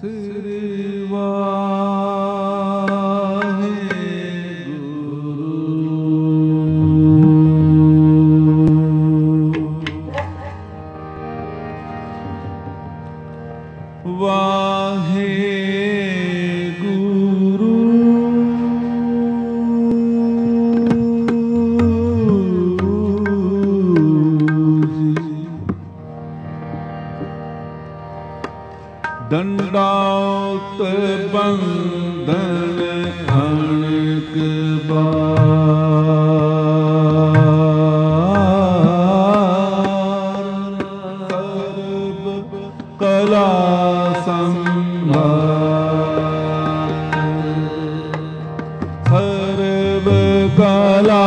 ਸ੍ਰੀ ਵਾਹਿਗੁਰੂ। ਵਾਹਿਗੁਰੂ ਦੰਡਾਉਤ ਬੰਧਨ ਅਣਕ ਬਾਰ ਸਰਬ ਕਲਾ ਸਰਬ ਕਲਾ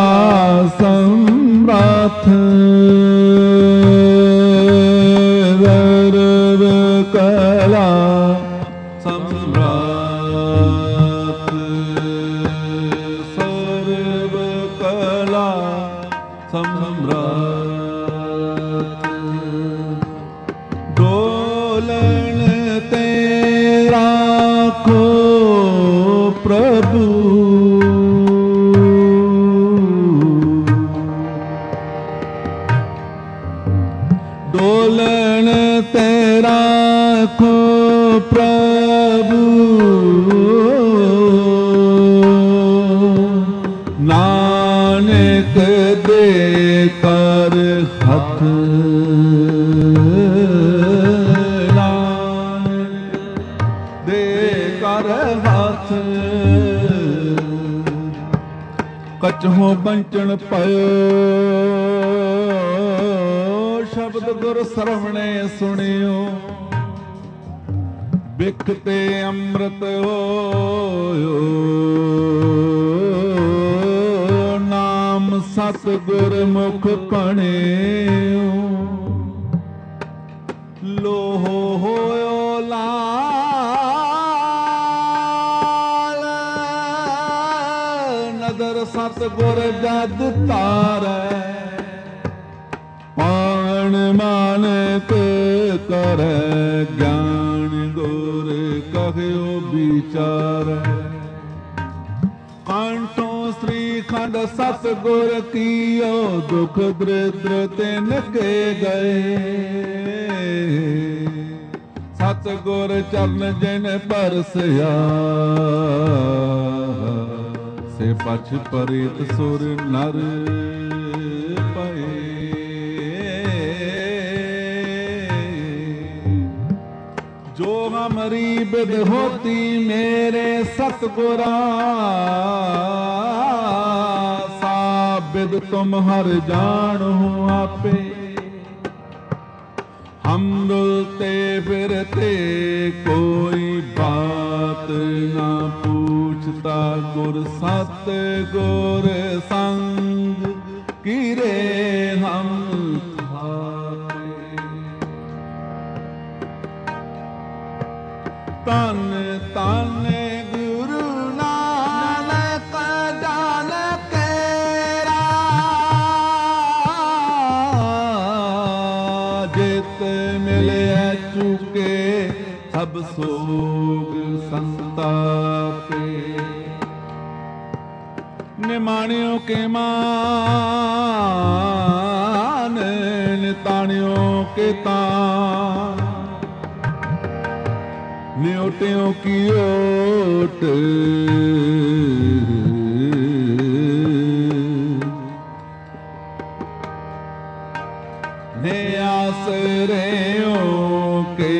ਸਮਰੱਥ ਸਰਬ ਕਲਾ ਸਮਰੱਥ ਸਰਬ ਕਲਾ ਸਮਰੱਥ ਡੋਲਣ ਤੇ ਰਾਖੋ ਪ੍ਰਭੂ ਡੋਲਣ ਤੇ ਰਾਖੋ ਪ੍ਰਭੂ ਨਾਨਕ ਦੇ ਕਰ ਹੱਥ ਨਾਨਕ ਦੇ ਕਰ ਹੱਥ ਕਛੋਂ ਬੰਚਣ ਪਇਓ ਸ਼ਬਦ ਗੁਰ ਸਰਵਣੇ ਸੁਣਿਓ ਬਿਖ ਤੇ ਅੰਮ੍ਰਿਤ ਹੋਇਓ ਨਾਮ ਸਤ ਗੁਰ ਮੁਖ ਪਣਿਓ ਲੋਹ ਹੋਇਓ ਲਾਲ ਨਦਰ ਸਤ ਗੁਰ ਜਦ ਤਾਰੈ ਪਾਣ ਮਾਨਕ ਕਰੈ ਗਿਆਨ ਗੁਰ ਕਹਿਓ ਵਿਚਾਰੈ ਕੰਠੋਂ ਸ੍ਰੀ ਖੰਡ ਸਤ ਗੁਰ ਕੀਓ ਦੁਖ ਦਰਿਦ੍ਰ ਤਿਨ ਕੇ ਗਏ ਸਤ ਗੁਰ ਚਰਨ ਜਿਨ ਪਰਸਿਆ ਸੇ ਪਛ ਪਰਿਤ ਸੁਰ ਨਰ ਪਏ जो हमारी बिद होती मेरे सतगुरा सा बिद तुम हर जान हो आपे हम रुलते फिरते कोई बात ना पूछता गुर सतगुर संग कीरे हम ਤਨ ਤਨ ਗੁਰੂ ਨਾਨਕ ਜਾਨ ਕੇਰਾ ਜਿਤ ਮਿਲਿਆ ਚੁਕੇ ਸਭ ਸੋਗ ਸੰਤਾਪੇ ਨਿਮਾਣਿਓ ਕੇ ਮਾਨ ਨਿਤਾਣਿਓ ਕੇ ਤਾਨ ਨਿਉਟਿਓ ਕੀ ਓਟ ਨੇ ਆਸਰਿਓ ਕੇ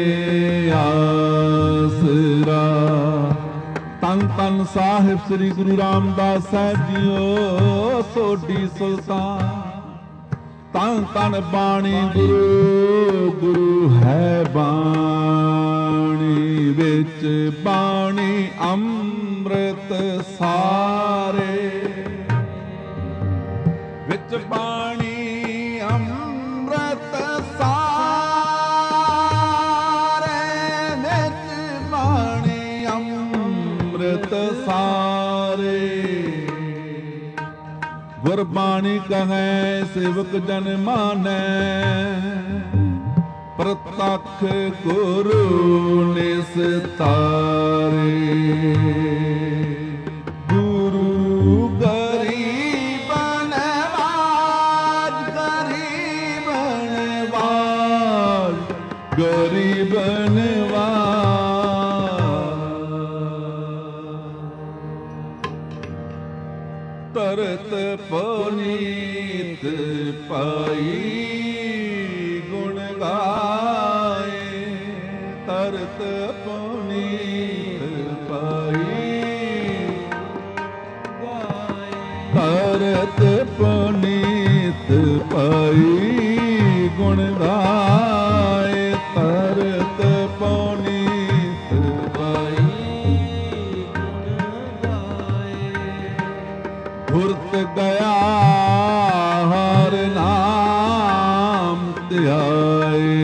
ਆਸਰਾ ਤਨ ਤਨ ਸਾਹਿਬ ਸ੍ਰੀ ਗੁਰੂ ਰਾਮਦਾਸ ਸਾਹਿਬ ਜੀਓ ਸੋਢੀ ਸੁਲਤਾਨ ਤਨ ਤਨ ਬਾਣੀ ਗੁਰੂ ਗੁਰੂ ਹੈ ਬਾਣੀ ਵਿੱਚ ਬਾਣੀ ਅੰਮ੍ਰਿਤ ਸਾਰੇ ਵਿੱਚ ਬਾਣੀ ਅੰਮ੍ਰਿਤ ਸਾਰੇ ਵਿੱਚ ਬਾਣੀ ਅੰਮ੍ਰਿਤ ਸਾਰੇ ਗੁਰਬਾਣੀ ਕਹੈ ਸੇਵਕ ਜਨ ਮਾਨੈ ਪ੍ਰਤੱਖ ਗੁਰੂ ਨਿਸਤਾਰੇ। ਗੁਰੂ ਗਰੀਬ ਨਵਾਜ, ਗਰੀਬ ਨਵਾਜ, ਗਰੀਬ ਨਵਾਜ। ਤਰਤ ਪੁਨੀਤ ਪਾਈ ਗੁਣ ਗਾਏ, ਤਰਤ ਪੁਨੀਤ ਪਾਈ ਤਰਤ ਪੁਨੀਤ ਪਾਈ ਗੁਣ ਗਾਏ, ਤਰਤ ਪੁਨੀਤ ਪਾਈ ਗੁਣ ਗਾਏ। ਗੁਰਤ ਗਿਆ ਹਰ ਨਾਮ ਧਿਆਏ,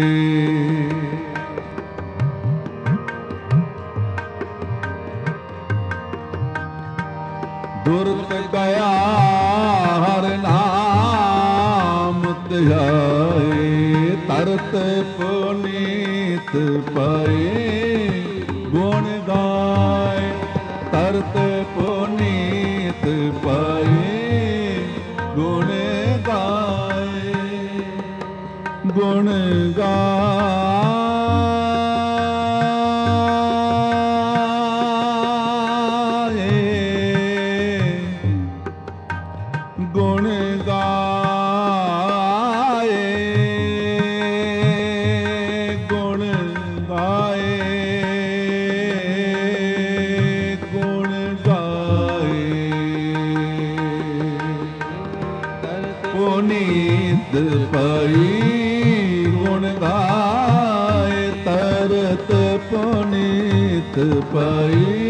ਦੁਰਤ ਗਿਆ ਹਰ ਨਾਮ ਧਿਆਏ, ਤਰਤ ਪੁਨੀਤ ਪਾਏ ਗੁਣ ਗਾਏ, ਤਰਤ ਪੁਨੀਤ ਪਾਏ ਗੁਣ ਗਾਏ, ਗੁਣ ਗਾਏ। ਗੁਣ ਗਾਏ, ਗੁਣ ਗਾਏ, ਗੁਣ ਗਾਏ। ਪੁਨੀਤ ਪਾਈ ਗੁਣ ਗਾਏ, ਤਰਤ ਪੁਨੀਤ ਪਾਈ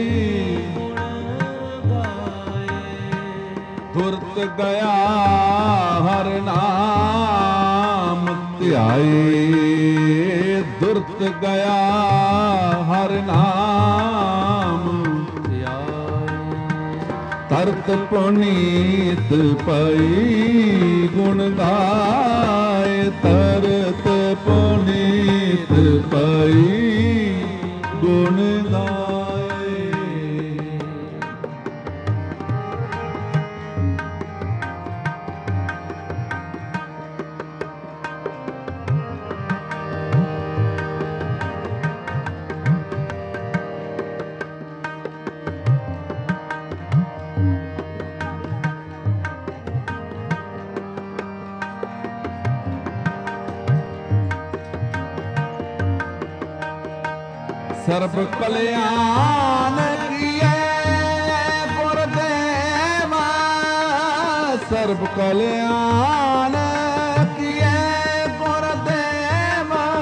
ਦੁਰਤ ਗਿਆ ਹਰ ਨਾਮ ਧਿਆਏ, ਦੁਰਤ ਗਿਆ ਹਰ ਨਾਮ ਧਿਆਏ, ਤਰਤ ਪੁਨੀਤ ਪਾਈ ਗੁਣ ਗਾਏ, ਤਰਤ ਪੁਨੀਤ ਪਾਈ ਗੁਣ ਗਾਏ। ਸਰਬ ਕਲਿਆਣ ਕੀਏ ਗੁਰਦੇਵਾ, ਸਰਬ ਕਲਿਆਣ ਕੀਏ ਗੁਰਦੇਵਾ।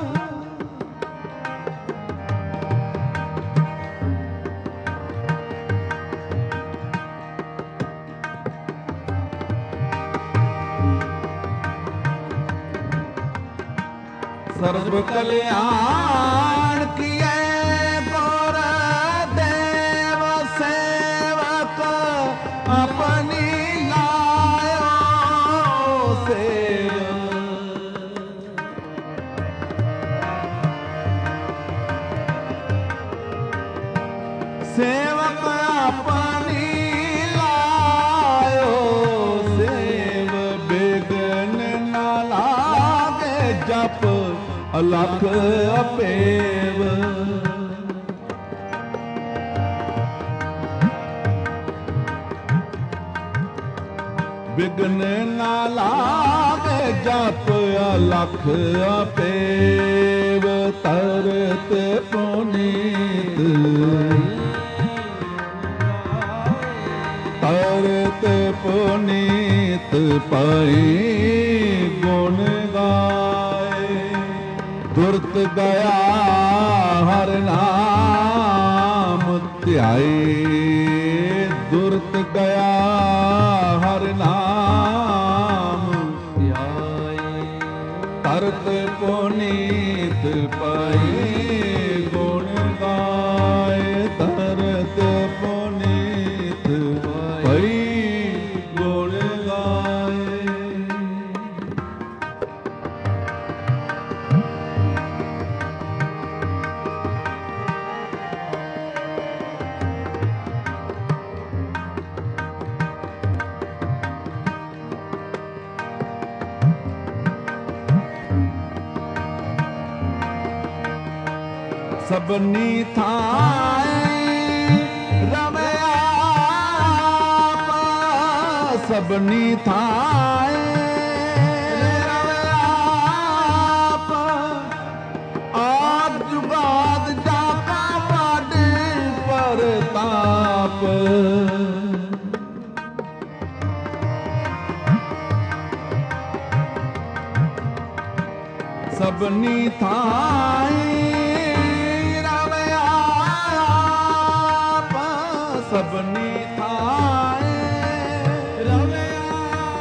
ਸਰਬ ਕਲਿਆਣ ਕੀਏ ਗੁਰਦੇਵ, ਸੇਵਕ ਆਪਣੀ ਲਾਇਓ ਸੇਵ। ਸੇਵਕ ਆਪਣੀ ਲਾਇਓ ਸੇਵ, ਬਿਗਨ ਨਾ ਲਾਗੇ ਜਪ ਅਲਖ ਅਪੇਵ। ਬਿਗਨ ਨਾ ਲਾਗੇ ਜਪ ਅਲਖ ਅਪੇਵ, ਤਰਤ ਪੁਨੀਤ ਤਰਤ ਪੁਨੀਤ ਪਾਈ ਗੁਣ ਗਾਏ, ਦੁਰਤ ਗਿਆ ਹਰ ਨਾਮ ਧਿਆਏ, ਦੁਰਤ ਗਿਆ ਹਰ ਨਾਮ ਧਿਆਏ, ਤਰਤ ਪੁਨੀਤ ਪਾਈ ਗੁਣ ਗਾਏ, ਤਰਤ ਪੁਨੀਤ ਪਾਈ ਗੁਣ ਗਾਏ। सबनी थाए रमया सबनी थाए रमया आद जुगाद जाका वाडे परताप सबनी थाई रमया सबनी थाई रमया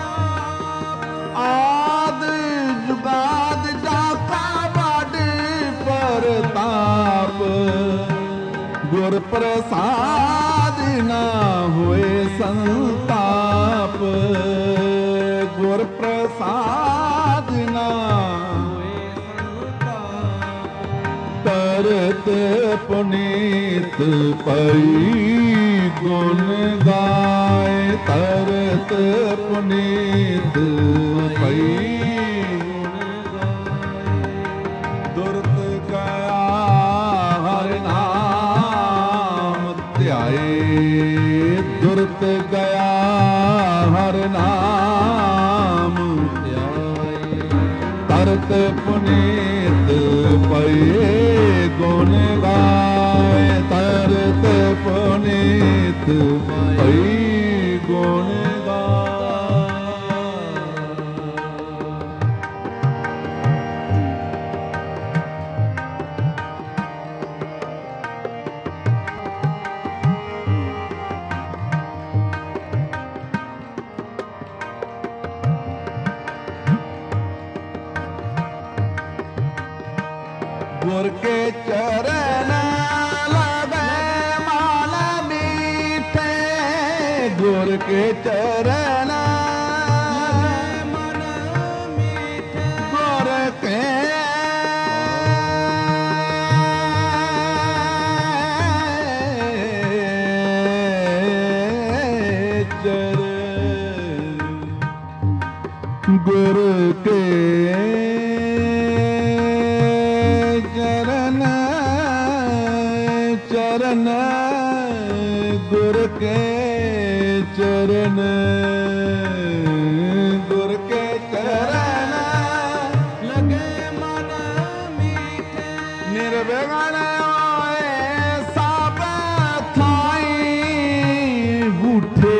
आद जुगाद जाका वाडे परताप गुर प्रसाद ना हुए संताप गुर प्रसाद ना तरत पुनीत पई गुण गाए तरत पुनीत पई दुर्त गया हर नाम ध्याए दुर्त गया हर नाम ध्याए तरत पुनीत पई गुण गाए तरत पुनीत पई गुण गुर के चरण लगे माल मीठे गुर के चरण मन मीठे गुर के चरण गुर के चरण गुर के चरण गुर के चरण लगे मन मीठे निर्विघ्न होए सब थाई उठे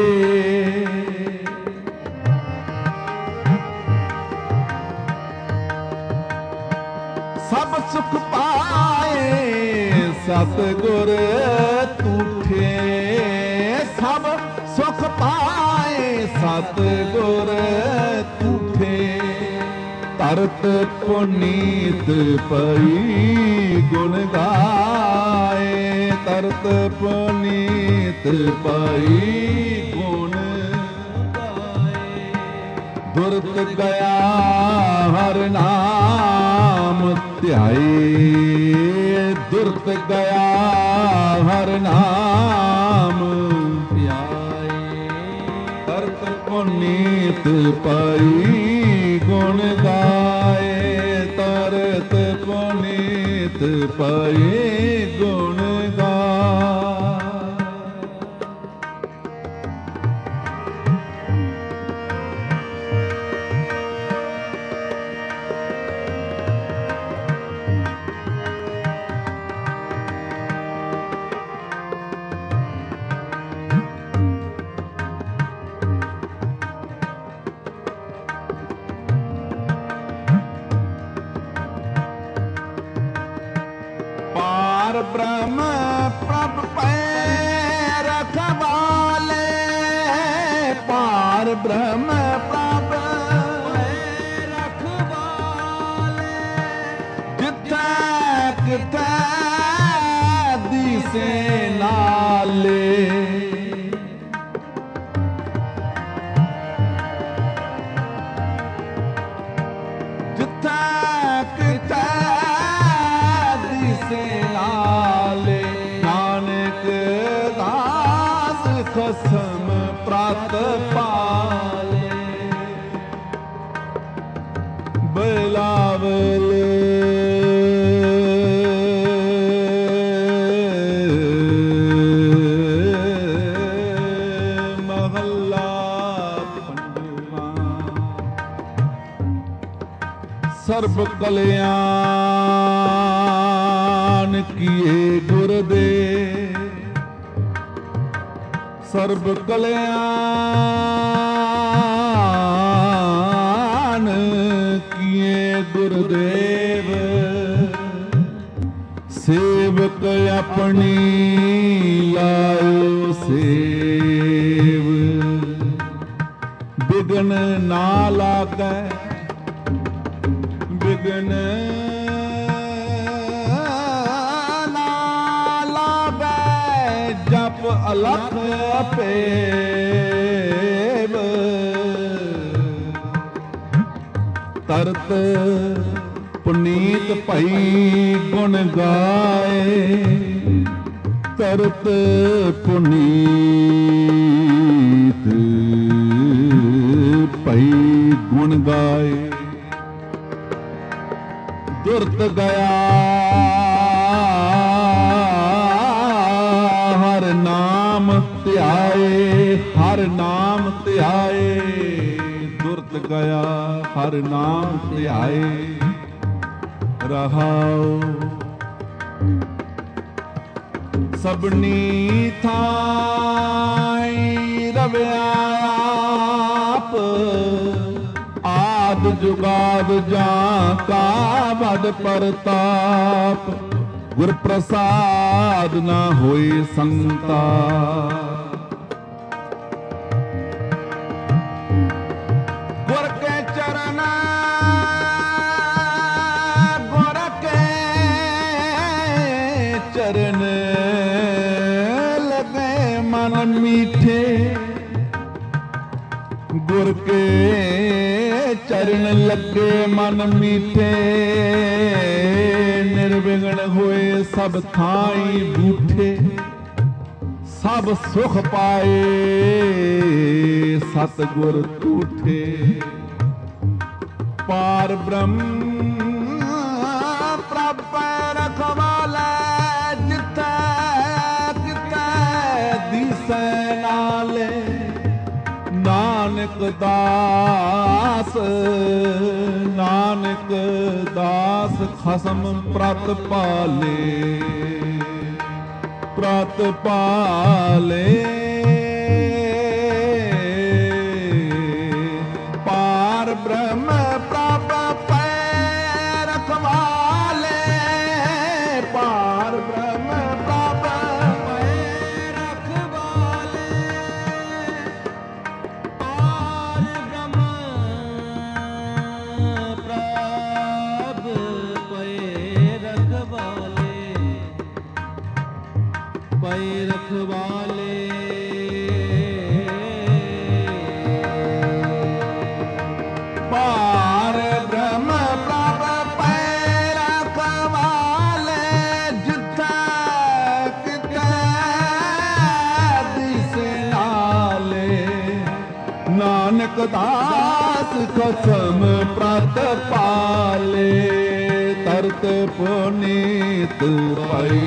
सब सुख पाए सतगुर तूठे सब सुख पाए सतगुर तूठे तरत पुनीत पई गुण गाए तरत पुनीत पई गुण गाए दुर्त गया हर नाम ध्याए दुर्त गया हर नाम ध्याए तरत पुनीत पई गुण गाए तरत पुनीत पई गुण गाए ब्रह्म प्रभ पै रखवाले पार ब्रह्म प्रभ रखवाले जिथे किथे दिसे नाले जिथे किथे दिसे नाले नानक दास खसम प्रात पाले बिलावल सर्ब कल्याण किए गुरुदेव, सर्ब कल्याण किए गुरुदेव। सेवक अपनी लायो सेव, बिघन ना लागै, बिघन ना लागै, जप अलख अपेव। तरत पुनीत भई गुण गाए, तरत पुनीत भई गुण गाए। दुर्त गया हर नाम ध्याए, हर नाम ध्याए। दुर्त गया हर नाम ध्याए। रहाओ सबनी थाई रव्या आप, आद जुगाद जां का बद प्रताप। गुर प्रसाद ना होए संताप। गुर के चरण, गुर के चरण लगे मन मीठे। गुर के चरण लगे मन मीठे, निर्विघ्न होए सब थाई बूठे। सब सुख पाए सतगुर तूठे। पार ब्रह्म प्रभ रखवाले, जिथे किथे दिसै नाले। नानक दास, नानक दास खसम प्रत पाले, प्रत पाले। पार ब्रह्म प्रभ पै रखवाले, पार ब्रह्म प्रभ पै रखवाले। पार ब्रह्म प्रभ पै रखवाले, पै रखवाले। पार ब्रह्म प्रभ पै रखवाले, जिथे किथे दिसे नाले। नानक दास कसम प्रत पाले, तरत पुनीत भई।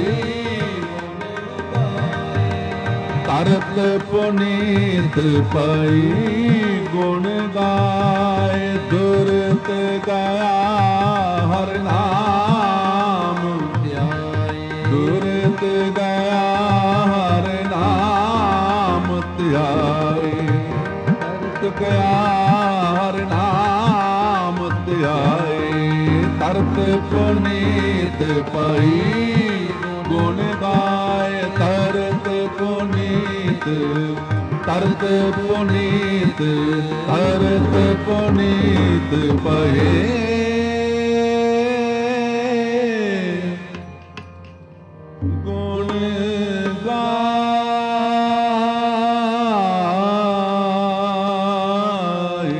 तरत पुनीत भई गुण गाए। दुरत गया हर नाम ध्याए, दुरत गया हर नाम ध्याए। तरत गया हर नाम ध्याए। तरत पुनीत भई गुण गाए। तरत पुनीत, तरत पुनीत, तरत पुनीत भये गुण गाए।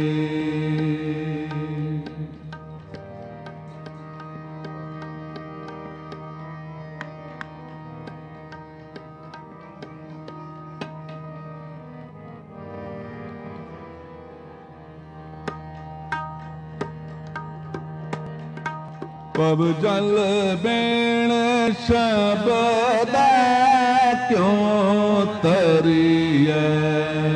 पव जल बेण शब्द क्यों तरिए,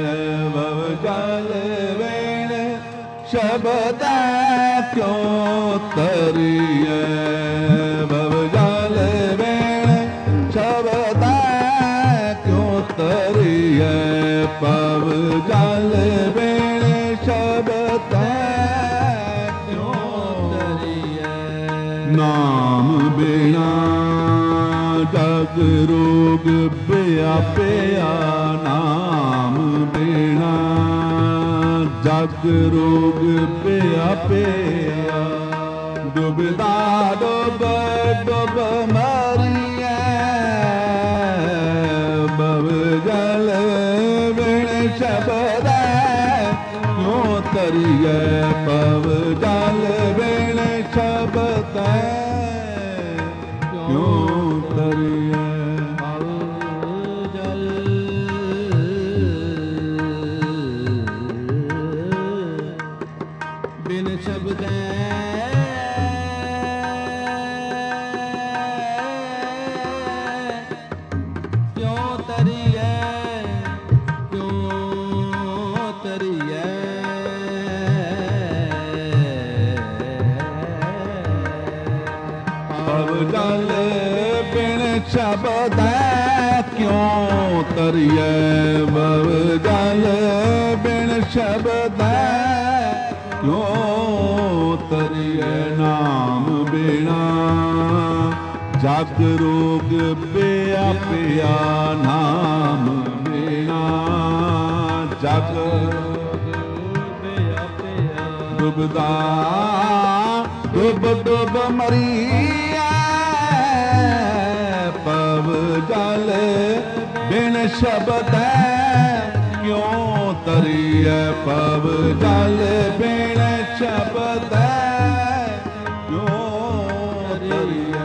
पव जल बेण शब्द क्यों ਤਰੀਐ ਭਵ ਜਲ ਵੇਣ ਸ਼ਬਦੈ ਕਿਉ ਤਰੀਐ ਭਵ ਜਲ ਵੇਣ ਸ਼ਬਦੈ ਕਿਉ ਤਰੀਐ ਨਾਮ ਬਿਨਾ ਜਗ ਰੋਗ ਵਿਆਪਿਆ ਨਾਮ ਬਿਨਾ ਜਗ ਰੋਗ ਵਿਆਪਿਆ ਡੁਬਦਾ ਡੁਬ ਡੁਬ ਮਰੀਐ ਭਵ ਜਲ ਵਿਣ ਸ਼ਬਦੈ ਕਿਉ ਤਰੀਐ ਭਵ ਜਲ ਵਿਣ ਸ਼ਬਦੈ ਕਿਉ ਤਰੀਐ ਬਿਨ ਸ਼ਬਦੈ ਕਿਉ ਤਰੀਐ ਕਿਉ ਤਰੀਐ ਭਵ ਜਲ ਬਿਨ ਸ਼ਬਦੈ ਕਿਉ ਤਰੀਐ ਭਵ ਜਲ ਬਿਨ ਸ਼ਬਦੈ ਕਿਉ ਤਰੀਐ ਨਾਮ ਬਿਨਾ ਜਗ ਰੋਗ ਵਿਆਪਿਆ ਨਾਮ ਬਿਨਾ ਜਗ ਡੁਬਦਾ ਡੁਬ ਡੁਬ ਮਰੀਐ ਭਵ ਜਲ ਬਿਨ ਸ਼ਬਦੈ ਕਿਉ ਤਰੀਐ ਭਵ ਜਲ ਬਿਨ ਸ਼ਬਦੈ ਕਿਉ ਤਰੀਐ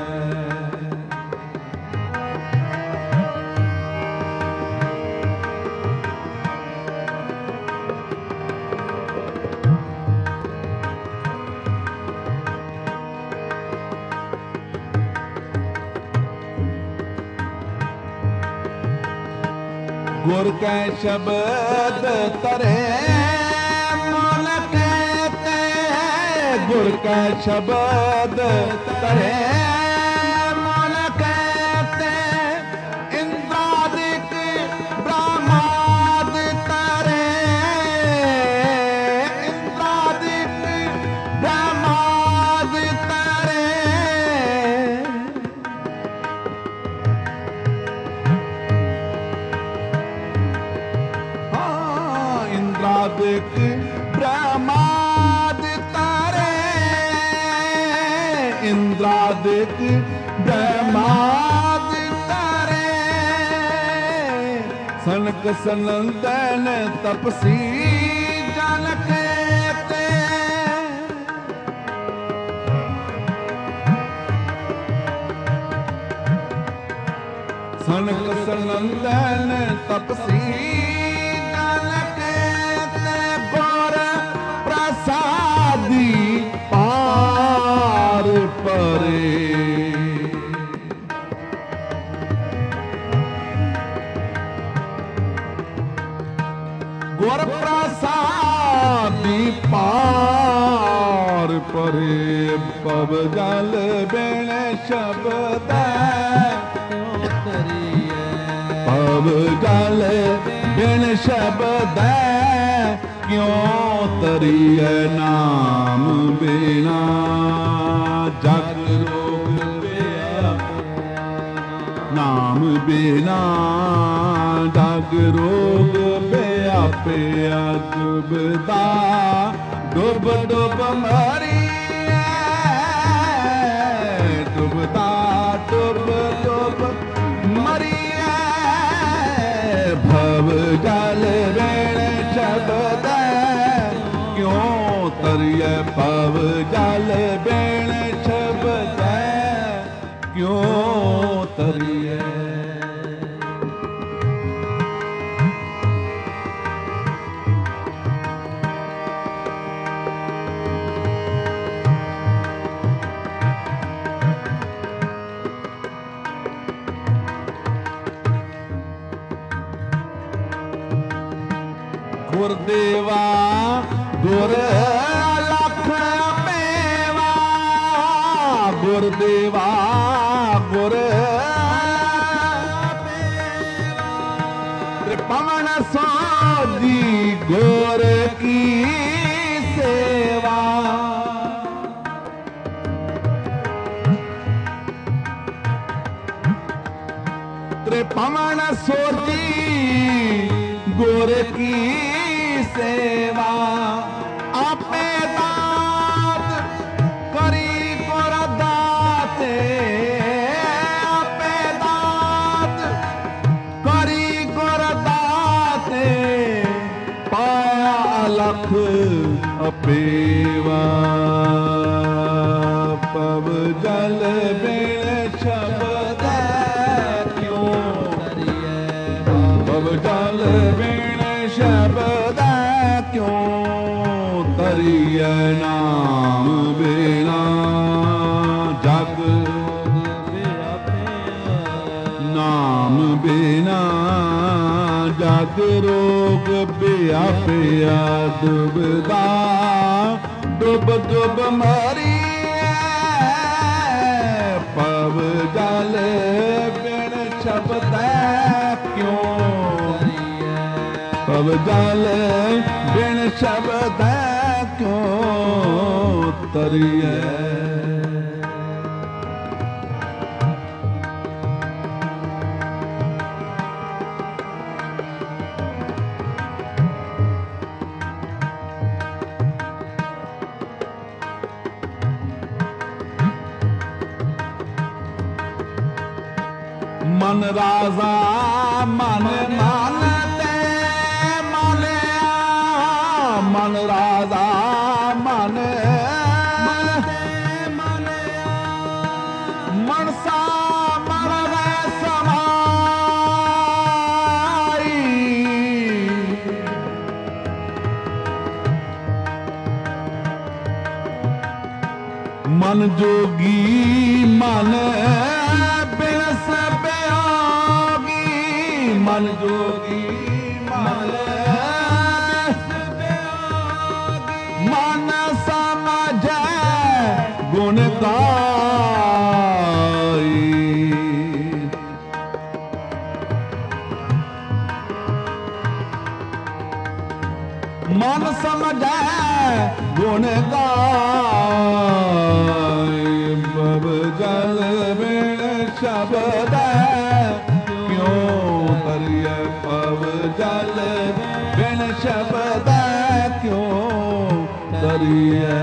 ਗੁਰ ਕੈ ਸ਼ਬਦ ਤਰੇ ਮਨ ਕਹਤੇ ਗੁਰ ਕੈ ਸ਼ਬਦ ਤਰੇ ਮਨ ਕਹਤੇ ਇੰਦਰਾਦਿਕ ਬ੍ਰਹਮਾਦ ਤਰੇ ਇੰਦਰਾਦਿਕ ਬ੍ਰਹਮਾਦ ਤਰੇ ਇੰਦਰਾਦਿਕ ਬ੍ਰਹਮਾਦ ਤਾਰੇ ਇੰਦਰਾਦਿਕ ਬ੍ਰਹਮਾਦ ਤਾਰੇ ਸਨਕ ਸਨੰਦਨ ਤਪਸੀ ਜਨ ਕੇਤੇ ਸਨਕ ਸਨੰਦਨ ਤਪਸੀ ਪ੍ਰਸਾਦੀ ਪਾਰ ਪਰੇ ਗੁਰ ਪ੍ਰਸਾਦੀ ਪਾਰ ਪਰੇ ਭਵ ਜਲ ਬਿਨ ਸ਼ਬਦੈ ਭਵ ਜਲ ਬਿਨ ਸ਼ਬਦੈ ਕਿਉ ਤਰੀਐ ਨਾਮ ਬਿਨਾ ਜਗ ਰੋਗ ਵਿਆਪਿਆ ਨਾਮ ਬਿਨਾ ਜਗ ਰੋਗ ਵਿਆਪਿਆ ਡੁਬਦਾ ਡੁਬ ਡੁਬ ਮਰੀਐ ਡੁਬਦਾ ਡੁਬ ਡੁਬ ਮਰੀਐ ਭਵ ਜਲ ਵੇਣ ਸ਼ਬਦੈ ਕਿਉ ਤਰੀਐ ਭਵ ਜਲ ਵੇਣ ਸ਼ਬਦੈ ਕਿਉ ਤਰੀਐ ਗੁਰਦੇਵਾ ਗੁਰ ਲਖ ਮੇਵਾ ਸੇਵਾ ਗੁਰ ਤ੍ਰਿਪਵਨ ਸੋਜੀ ਗੁਰ ਕੀ ਸੇਵਾ ਤ੍ਰਿਪਵਨ ਸੋਜੀ ਗੁਰ ਕੀ ਸੇਵਾ ਆਪੇ ਦਾਤ ਕਰੀ ਗੁਰ ਦਾਤੇ ਆਪੇ ਦਾਤ ਕਰੀ ਗੁਰ ਦਾਤੇ ਪਾਇਆ ਅਲਖ ਅਪੇਵਾ ਪਵ ਜਲ ਬਿਨ ਸ਼ਬਦ ਕਿਉਂ ਕਰੀਏ ਪਵ ਜਲ ਬਿਨ ਸ਼ਬਦ ਕਿਉਂ ਤਰੀਐ ਨਾਮ ਬਿਨਾ ਜਗ ਨਾਮ ਬਿਨਾ ਜਗ ਰੋਗ ਬਿਆਪਿਆ ਡੁਬਦਾ ਡੁਬ ਡੁਬ ਮਰੀਐ ਪਵ ਜਲ ਬਿਨ ਸ਼ਬਦ ਕਿਉਂ ਪਵ ਜਲ ਬਿਨ ਸ਼ਬਦ ਕਿਉਂ ਤਰੀਐ ਮਨ ਰਾਜ਼ਾ ਮਨ ਮਾਨਤੇ ਮਾਨਿਆ ਮਨ ਰਾਜ਼ਾ ਮਨ ਮਾਨਤੇ ਮਾਨਿਆ ਮਨਸਾ ਮਨ ਵੈ ਸਮਾਈ ਮਨ ਜੋਗੀ ਮਨ ਬਿਨਸ ਬਿਆਗੀ ਮਨ ਜੋਗੀ ਮਨ ਮਨ ਸਮਝੈ ਗੁਣ ਗਾਈ ਮਨ ਸਮਝੈ ਗੁਣ ਗਾਈ ਬਬ ਜਲ ਬਿਨ ਸ਼ਬਦ ਕਿਉਂ ਤਰੀਐ ਪਵ ਜਲ ਬਿਨ ਸ਼ਬਦ ਕਿਉਂ ਤਰੀਐ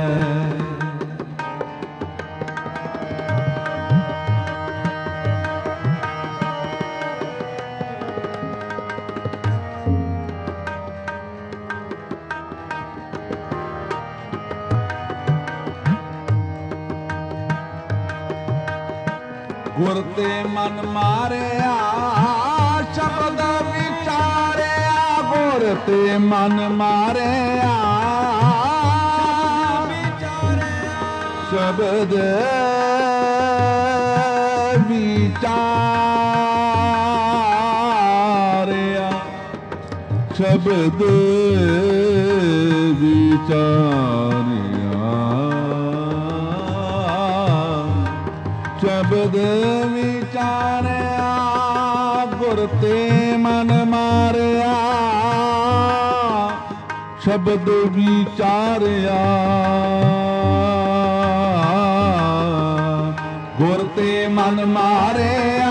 ਗੁਰ ਤੇ ਮਨ ਮਾਰਿਆ ਸ਼ਬਦ ਵਿਚਾਰਿਆ ਗੁਰ ਤੇ ਮਨ ਮਾਰਿਆ ਸ਼ਬਦ ਵਿਚਾਰਿਆ ਸ਼ਬਦ ਵਿਚਾਰਿਆ ਸ਼ਬਦ ਵਿਚਾਰਿਆ ਗੁਰ ਤੇ ਮਨ ਮਾਰਿਆ ਸ਼ਬਦ ਵਿਚਾਰਿਆ ਗੁਰ ਤੇ ਮਨ ਮਾਰਿਆ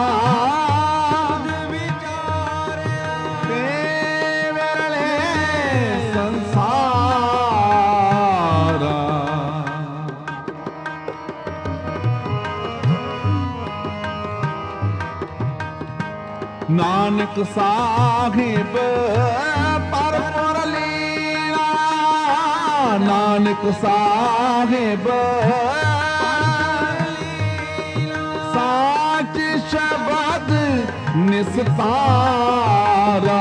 ਨਾਨਕ ਸਾਹਿਬ ਪਰਪੁਰ ਲੀਲਾ ਨਾਨਕ ਸਾਹਿਬ ਸਾਚ ਸ਼ਬਦ ਨਿਸਤਾਰਾ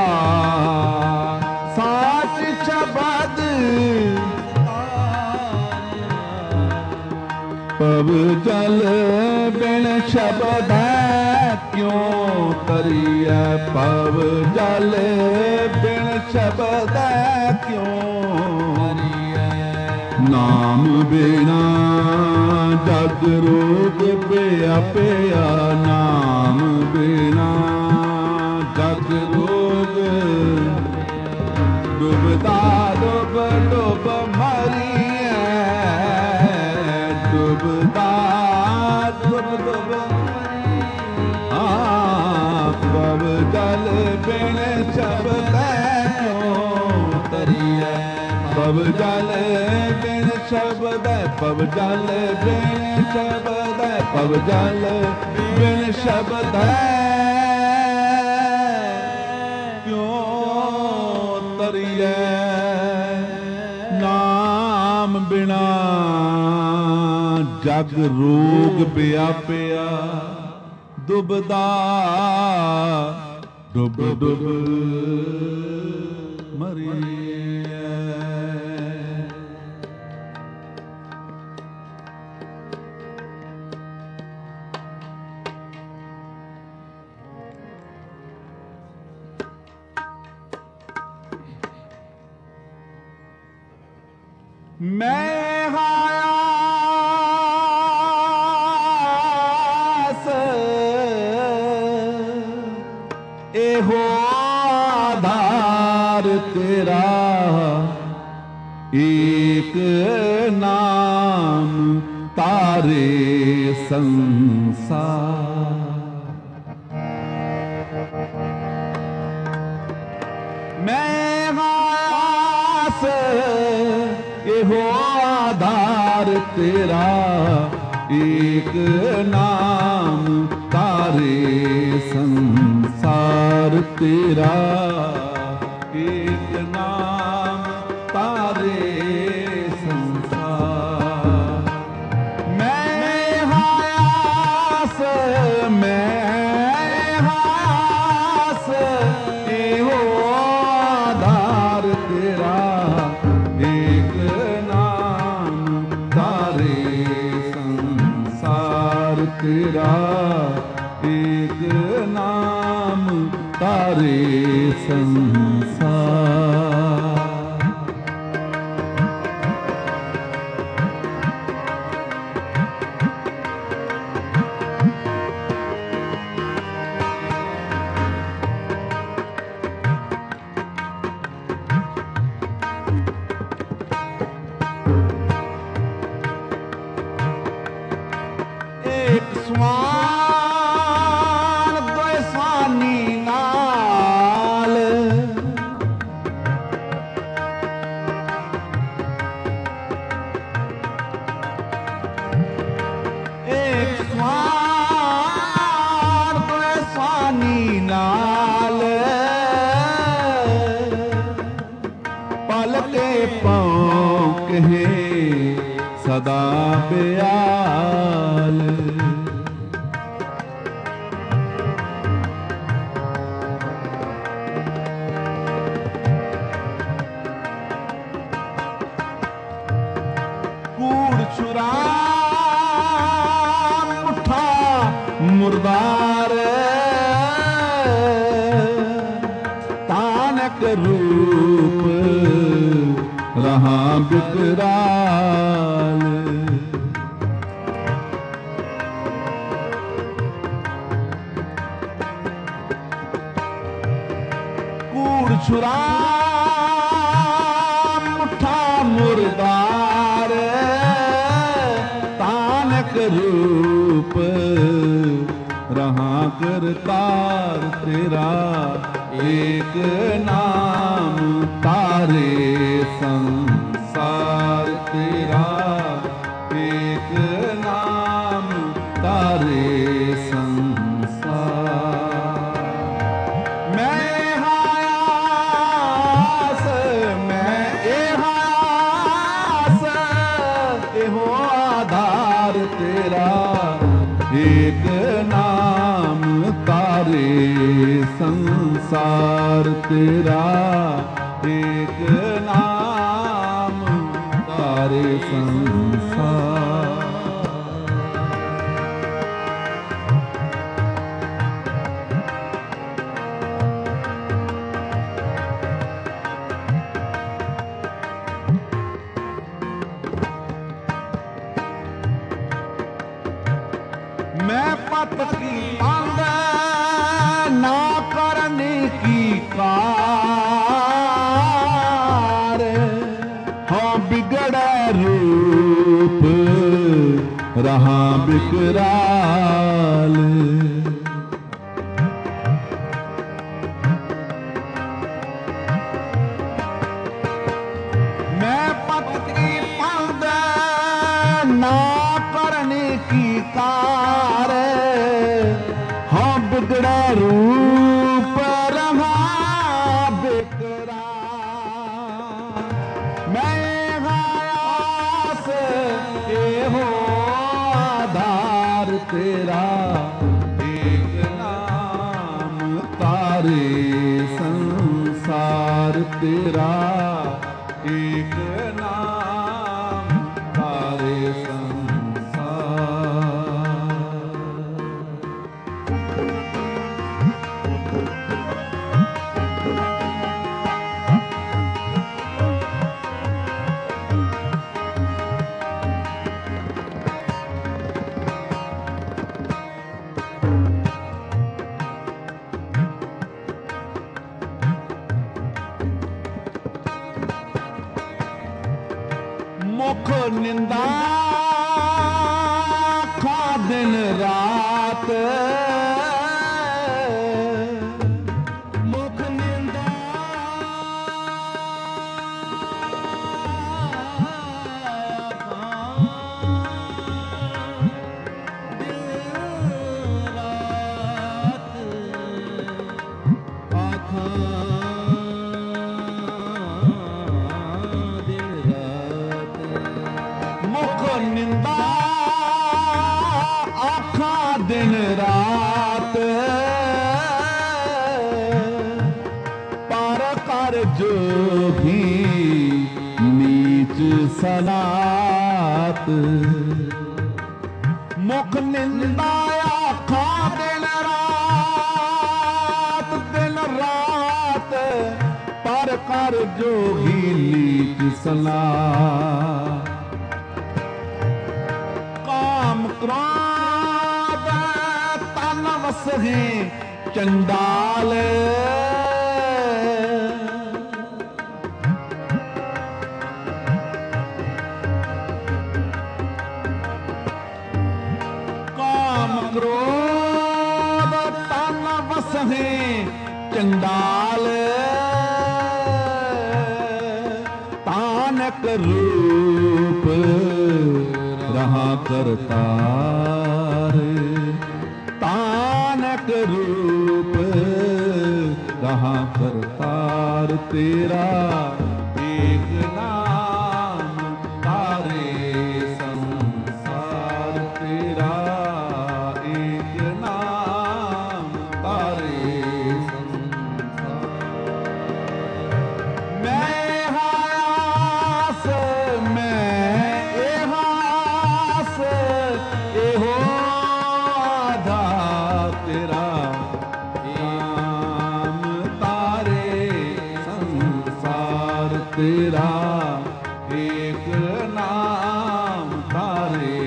ਸਾਚ ਸ਼ਬਦ ਪਵ ਜਲ ਬਿਨ ਸ਼ਬਦ ਕਿਉਂ ਤਰੀਐ ਪਵ ਜਲ ਬਿਨ ਸ਼ਬਦ ਕਿਉਂ ਤਰੀਐ ਨਾਮ ਬਿਨਾ जग रोग व्यापिया नाम बिना जग रोग डूबता डूब डूब मरिए डूबता डूब डूब पव जल बिन शब्द क्यों तरिए पव जल बिन शब्द पव जल बिन शब्द पव जल बिन शब्द नाम बिना जग रोग व्यापिया दुबदा डुब डुब मरिए मैं हायास एहो आधार तेरा एक नाम तारे संसार मैं हायास हो आधार तेरा एक नाम तारे संसार तेरा एक नाम तारे संसार मैं हायास हो आधार तेरा एक तेरा एक नाम तारे संसार एक स्वान दो स्वानी नाल एक स्वान दो स्वानी नाल पल के पाँव कहे सदा ब्याल कूड़ छुरा मुठा मुर्दार तानक रूप रहा बिकराल कूड़ छुरा मुठा मुर्दार तानक रूप रहा करतार तेरा एक नाम तारे संसार तेरा एक नाम तारे संसार मैं हायास हो आधार तेरा एक नाम तारे संसार तेरा एक नाम तारे संसार मैं पत की पांद ना करने की कार, हाँ बिगड़ा रूप रहा बिकराल। मैं पत की पांद ना करने की कार, हाँ बिगड़ा रूप रहा बिकराल। मैं आयास ये हो आधार तेरा, एक नाम तारे संसार तेरा, एक नाम तारे संसार। मुख निंदा खा दिन रात, मुख निंदा मुख निंदा आखा दिन रात, पर कर जो भी नीच सलात। मुख निंदा आखा दिन रात, पर कर जो भी नीच सलात। काम क्रोध तन वस हैं चंडाल, काम क्रोध तन वस हैं चंडाल, तानक रूप रहा करतार, तानक रूप रहा करतार तेरा, एक नाम तारे संसार तेरा, एक नाम तारे संसार। मैं हास एहो आधार तेरा, नाम तारे संसार तेरा, एक नाम तारे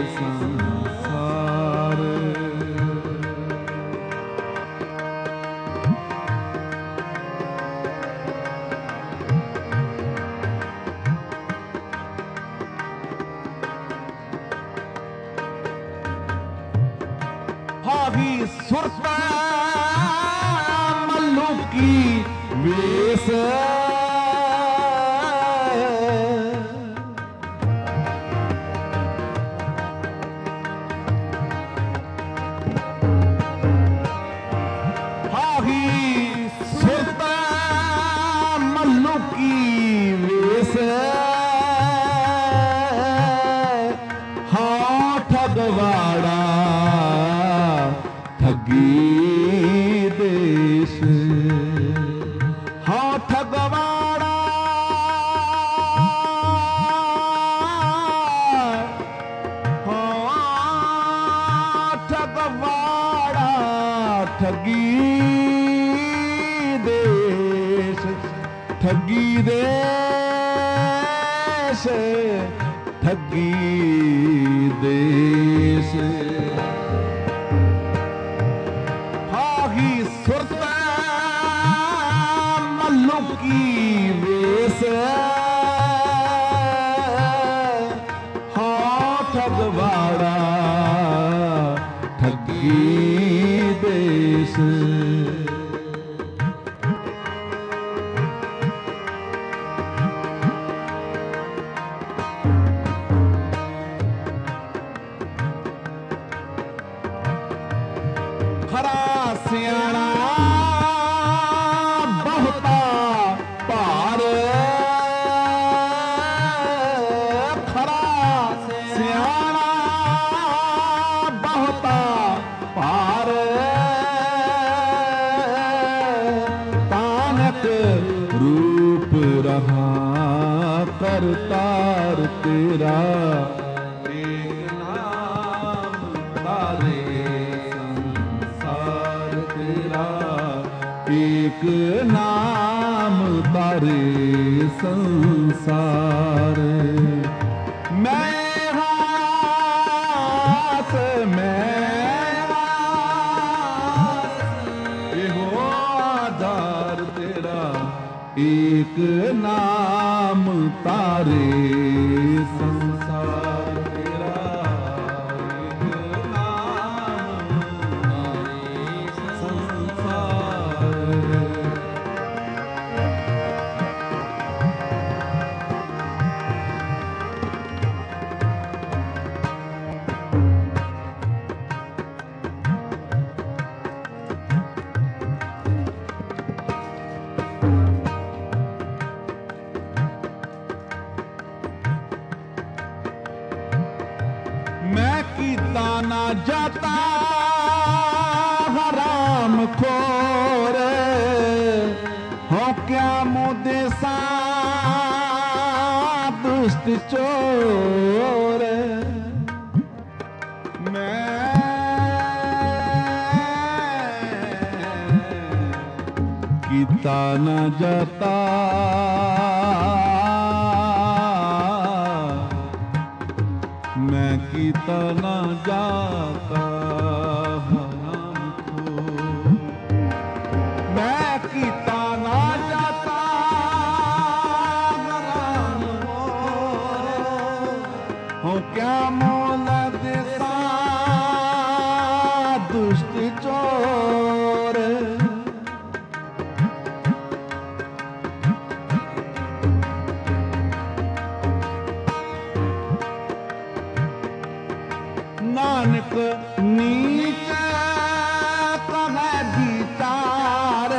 संसार। हावी सुरत मल्लू की वेश, हावी सुरत मल्लू की वेश, हाँ ठगवाड़ा ठगी देश, हाँ ठगवाड़ा हाँ ठगवाड़ा ठगी देश, ठगी देश, ठगी देश। लागी देश। खरा सियाणा बहुता पार, खरा सियाणा बहुता पार, तानक रूप रहा करतार तेरा, एक नाम तारे एक नाम तारे संसार। मैं हाथ में हो आधार तेरा, एक नाम तारे संसार तेरा, एक नाम तारे संसार। मैं कीता ना जाता हराम खोर, हो क्या मुझे सा दुष्ट चोर। मैं कीता ना जाता मैं कीता ना जाता हराम खोर, मैं कीता ना जाता हराम खोर, हो क्या मोल देसा दुष्ट चोर। नानक नीच कहे विचार,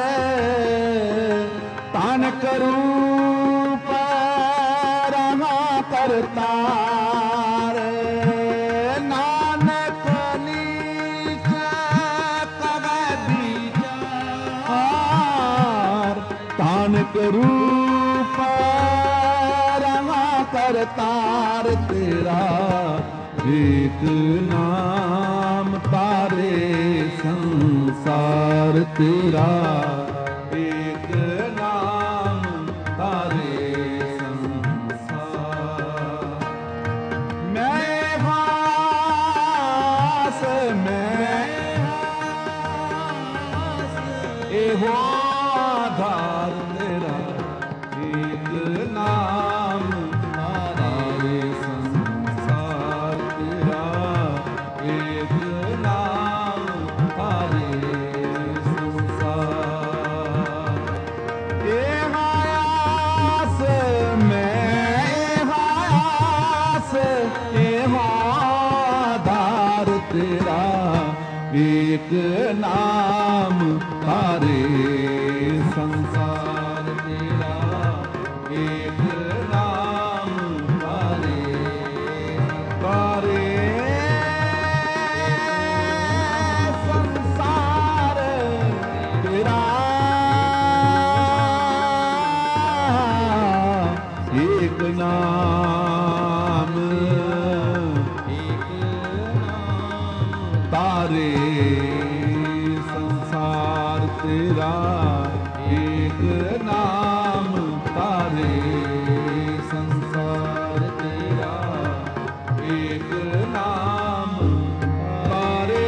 तान करूप रहा करतार। नानक नीच कहे विचार, तान करूप रहा करतार तेरा, एक नाम तारे संसार तेरा, एक नाम तारे संसार। मैं हास में एहो आधार तेरा, एक नाम तारे संसार तेरा, एक नाम तारे संसार। ए हास में हास एहो आधार तेरा, एक नाम तारे संसार तेरा, एक नाम तारे तारे संसार तेरा, एक नाम तारे संसार तेरा, एक नाम तारे संसार तेरा, एक नाम तारे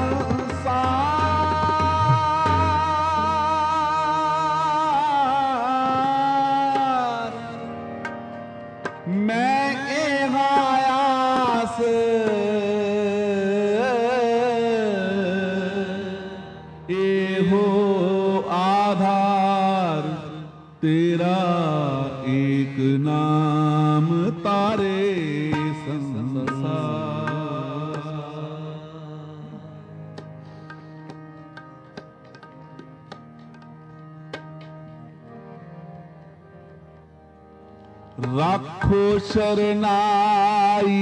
संसार। मैं आयास तेरा एक नाम तारे संसार। राखो शरनाई,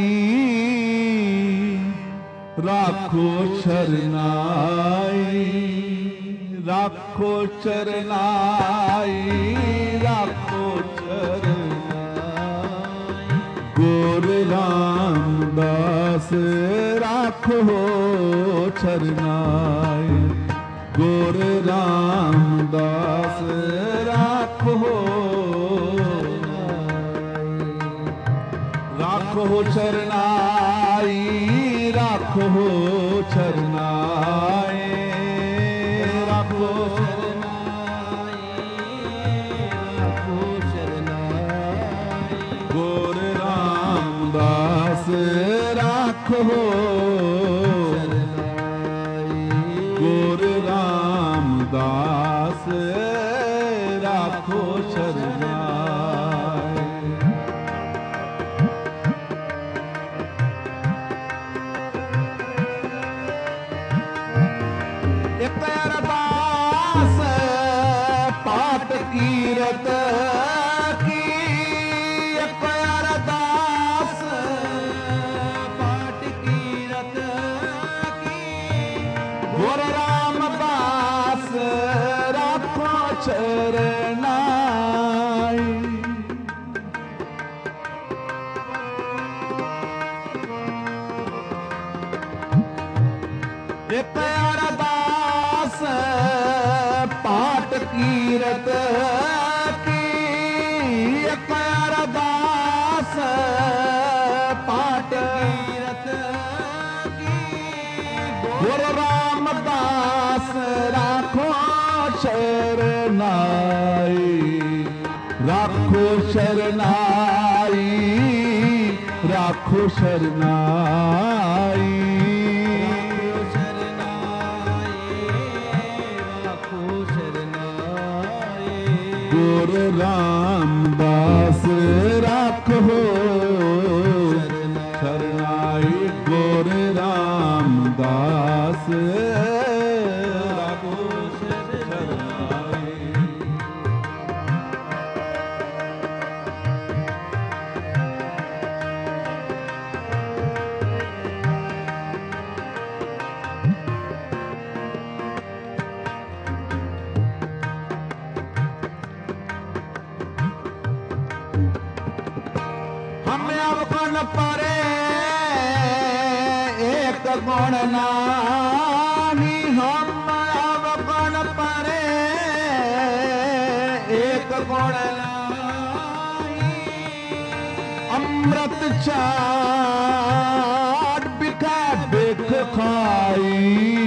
राखो शरनाई, राखो शरनाई, राखो शरनाई। गोर रामदास राखो शरनाई, गोर रामदास राखो, राखो शरनाई, राखो शरनाई, राखो शरनाई, गोर रामदास राखो गोर रामदास राखो शरनाई। एक अरदास पाठ कीरत की, एक अरदास पाठ कीरत की। गोर रामदास राखो शरनाई। एक अरदास पाठ कीरत की, एक अरदास पाठ कीरत की। गुरु रामदास राखो शरनाई, राखो शरनाई, राखो शरनाई। गुरु रामदास राखो शरनाई, गुरु रामदास राखो शरनाई। हम अवगुण परे एक गुण नानी, हम अवगुण परे एक गुण नानी। अमृत चाट बिखा बिख खाई,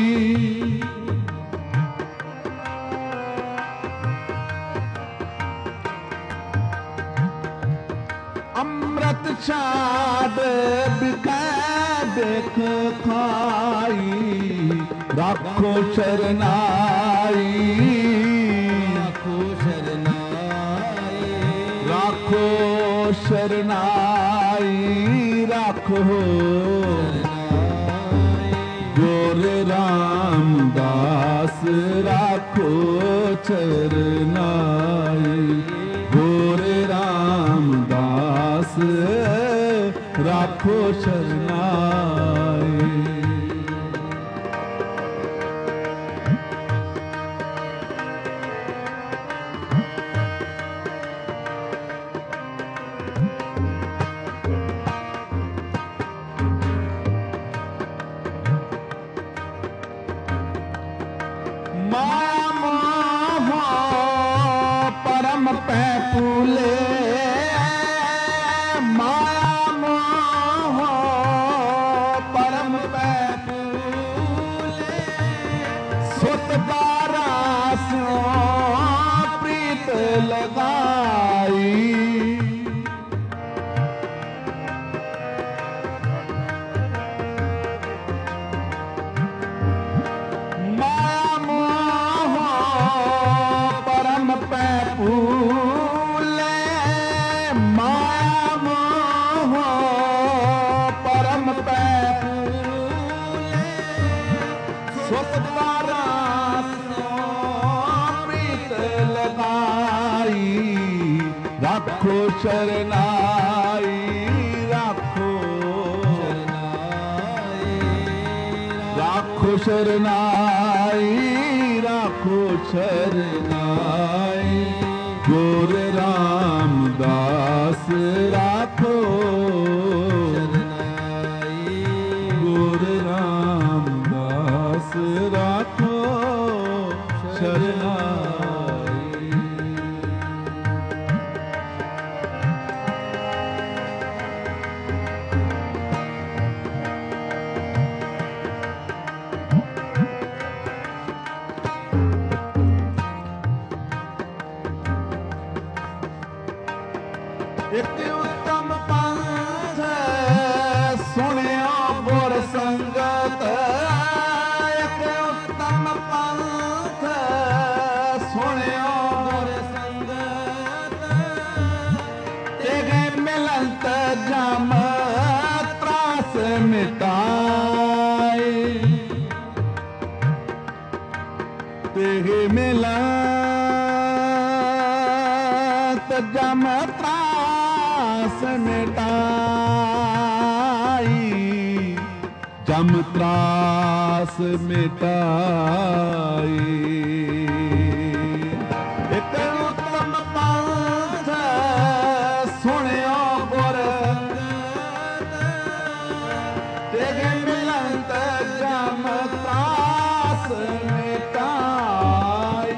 अमृत छाड़ बिका देख खाई। राखो शरनाई, राखो शरनाई, राखो शरनाई, राखो गुर रामदास राखो शरनाई, गुर रामदास राखो शरनाई। माया मोह परम पै फूले, माया मोह परम पै फूले। सुत बारा स्यो प्रीत लगाई, माया मोह परम पै फूले। ਪਾਰਾਂ ਪ੍ਰੀਤ ਲਗਾਈ ਰੱਖੋ ਸ਼ਰਨਾਈ ਰੱਖੋ ਰੱਖੋ ਸ਼ਰਨਾਈ ਰੱਖੋ ਸ਼ਰਨਾਈ ਗੁਰ ਰਾਮਦਾਸ ਰੱਖੋ ਗੁਰ ਰਾਮਦਾਸ ਰੱਖੋ ਸ਼ਰਨਾਈ। ਇੱਕ ਉੱਤਮ ਪੰਥ ਸੁਣਿਆ ਗੁਰ ਸੰਗਤ ਇੱਕ ਉੱਤਮ ਪੰਥ ਸੁਣਿਆ ਗੁਰ ਸੰਗਤ ਤੇਗੇ ਮਿਲੰਤ ਜਮ ਤਰਾਸ ਮਿਟਾਏ ਤੇਗੇ ਮਿਲੰਤ ਜਮ ਤਰਾਸ ਮਿਟਾਈ ਜਮ ਤਰਾਸ ਮਿਟਾਈ ਇੱਕ ਉੱਤਮ ਪੰਥ ਸੁਣਿਓ ਗੁਰ ਤੇਗੇ ਮਿਲੰਤ ਜਮ ਤਰਾਸ ਮਿਟਾਈ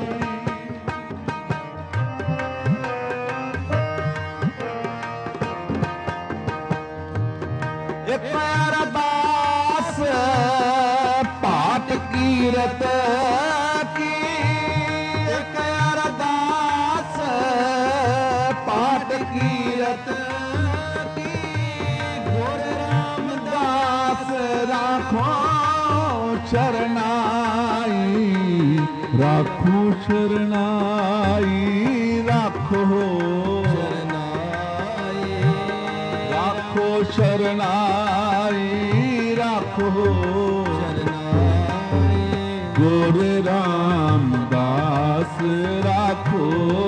ਇੱਕ ਅਰਦਾਸ ਪਾਠ ਕੀਰਤ ਕੀ ਇੱਕ ਅਰਦਾਸ ਪਾਠ ਕੀਰਤ ਕੀ ਗੁਰ ਰਾਮਦਾਸ ਰਾਖੋ ਸ਼ਰਨਾਈ ਰਾਖੋ ਸ਼ਰਨਾਈ ਰਾਖੋ ਰਾਖੋ ਸ਼ਰਨਾਈ ਰਾਖੋ ਗੁਰ ਰਾਮਦਾਸ ਰਾਖੋ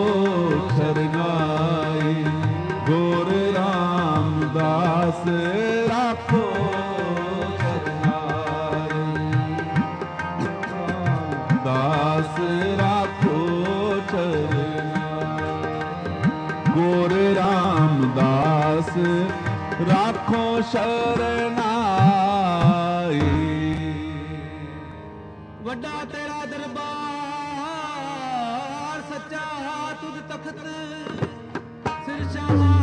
ਸ਼ਰਨਾਈ ਗੁਰ ਰਾਮਦਾਸ ਰਾਖੋ ਸ਼ਰਨਾਈ ਦਾਸ ਰਾਖੋ ਸ਼ਰਨਾਈ ਗੁਰ ਰਾਮਦਾਸ ਰਾਖੋ ਸ਼ਰਨਾਈ। ਵੱਡਾ ਤੇਰਾ ਦਰਬਾਰ ਸੱਚਾ ਤੁਧ ਤਖਤ ਸਿਰਸ਼ਾਹ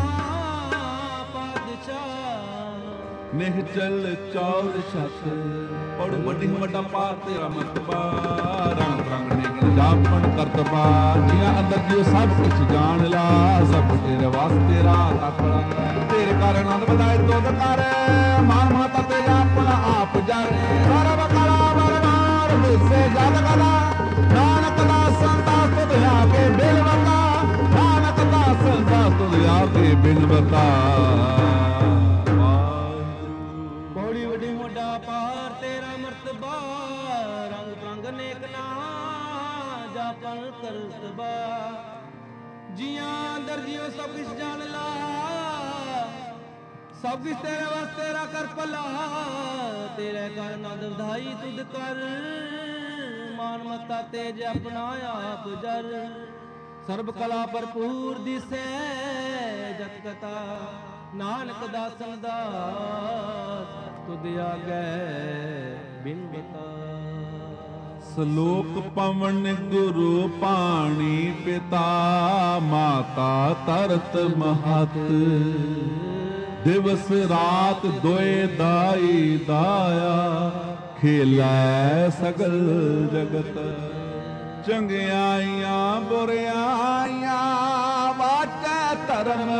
ਪਾਤਸ਼ਾਹ ਨਿਹਚਲ ਚੌਰ ਛਤ ਪੜ ਵੱਡੀ ਵੱਡਾ ਪਾਰ ਤੇਰਾ ਮਰਤਬਾ ਰੰਗ ਰੰਗ ਨੇ ਜਾਪਣ ਕਰਤਬਾ ਜੀਆਂ ਅੰਦਰ ਜਿਉ ਸਭ ਕੁਝ ਜਾਣ ਲਾ ਸਭ ਤੇਰੇ ਵਾਸਤੇ ਰਾਤ ਆਪਣਾ ਤੇਰੇ ਕਾਰਨ ਆਨੰਦ ਵਧਾਏ ਤੋਦ ਕਰ ਮਾਨ ਮਾਤਾ ਤੇ ਆਪਣਾ ਆਪ ਜਾਣੇ ਸਰਬ ਕਲਾ ਬਰਮਾਰ ਵਿਸੇ ਜਦ ਕਲਾ ਨਾਨਕ ਦਾ ਸੰਤਾ ਤੁਧ ਆਕੇ ਬਿਲਵਤਾ ਨਾਨਕ ਦਾ ਸੰਤਾ ਤੁਧ ਆਕੇ ਬਿਲਵਤਾ ਬੜੀ ਵੱਡੀ ਵੱਡਾ ਪਾਰ ਤੇਰਾ ਮਰਤਬਾ ਰੰਗ ਰੰਗ ਨੇਕ ਨਾ ਜਾਪਨ ਕਰਤਬਾ ਜੀਆਂ ਅੰਦਰ ਜਿਉ ਸਭ ਕੁਛ ਜਾਣ ਲਾ ਸਭ ਕੁਛ ਤੇਰੇ ਵਾਸਤੇ ਰਾ ਕਰ ਭਲਾ ਤੇਰੇ ਕਰ ਆਨੰਦ ਵਧਾਈ ਤੁਧ ਕਰ ਮਾਨ ਮਤਾ ਤੇਜ ਆਪਣਾ ਆਪ ਜਰ ਸਰਬ ਕਲਾ ਭਰਪੂਰ ਦਿਸੈ ਜਤ ਕਥਾ ਨਾਨਕ ਦਾਸਨ ਦਾਸ ਤੁਧ ਆਗੈ ਬਿਨ ਬਤਾ। ਸ਼ਲੋਕ ਪਵਨ ਗੁਰੂ ਪਾਣੀ ਪਿਤਾ ਮਾਤਾ ਤਰਤ ਮਹਤ ਦਿਵਸ ਰਾਤ ਦੋਏ ਦਾਈ ਦਾਇਆ ਖੇਲੈ ਸਗਲ ਜਗਤ ਚੰਗਿਆਈਆਂ ਬੁਰਿਆਈਆਂ ਵਾਚੈ ਧਰਮ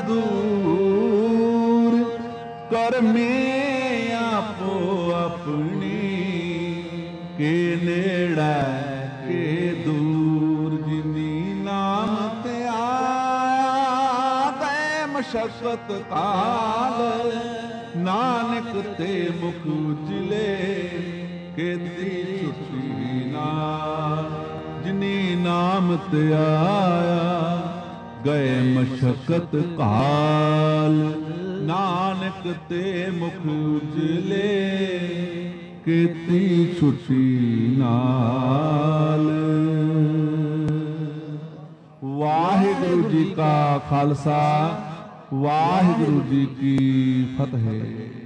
ਹਦੂਰ ਕਰਮੀ ਆਪੋ ਆਪਣੀ ਕੇ ਨੇੜਾ ਕੇ ਦੂਰ ਜਿਨੀ ਨਾਮ ਤੇ ਆਇਆ ਗਏ ਮਸ਼ਕਤ ਕਾਲ ਨਾਨਕ ਤੇ ਮੁਖ ਉਜਲੇ ਕੀਤੀ ਛੁੱਟੀ ਨਾਲ। ਜਿਨੀ ਨਾਮ ਤੇ ਆਇਆ ਗਏ ਮਸ਼ਕਤ ਕਾਲ, ਨਾਨਕ ਤੇ ਮੁਖ ਉਜਲੇ ਕੀਤੀ ਛੁੱਟੀ ਨਾਲ। ਵਾਹਿਗੁਰੂ ਜੀ ਕਾ ਖਾਲਸਾ, ਵਾਹਿਗੁਰੂ ਜੀ ਕੀ ਫਤਿਹ।